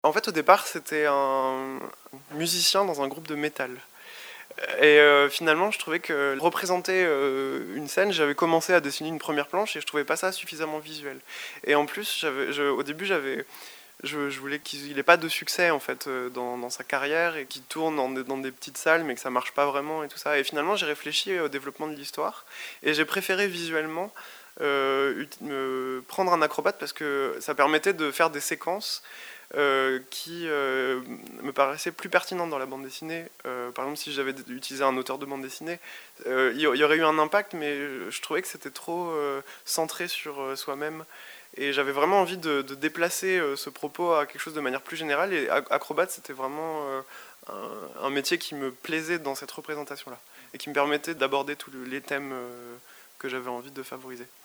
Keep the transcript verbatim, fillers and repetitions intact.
En fait, au départ, c'était un musicien dans un groupe de métal. Et euh, finalement, je trouvais que représenter euh, une scène, j'avais commencé à dessiner une première planche et je trouvais pas ça suffisamment visuel. Et en plus, j'avais, je, au début, j'avais, je, je voulais qu'il n'ait pas de succès en fait euh, dans, dans sa carrière et qu'il tourne dans des, dans des petites salles, mais que ça marche pas vraiment et tout ça. Et finalement, j'ai réfléchi au développement de l'histoire et j'ai préféré visuellement euh, me prendre un acrobate parce que ça permettait de faire des séquences euh, qui euh, me paraissaient plus pertinentes dans la bande dessinée. Euh, par exemple, si j'avais utilisé un auteur de bande dessinée, euh, il y aurait eu un impact, mais je trouvais que c'était trop euh, centré sur euh, soi-même. Et j'avais vraiment envie de, de déplacer euh, ce propos à quelque chose de manière plus générale. Et acrobate, c'était vraiment euh, un, un métier qui me plaisait dans cette représentation-là et qui me permettait d'aborder tous les thèmes euh, que j'avais envie de favoriser.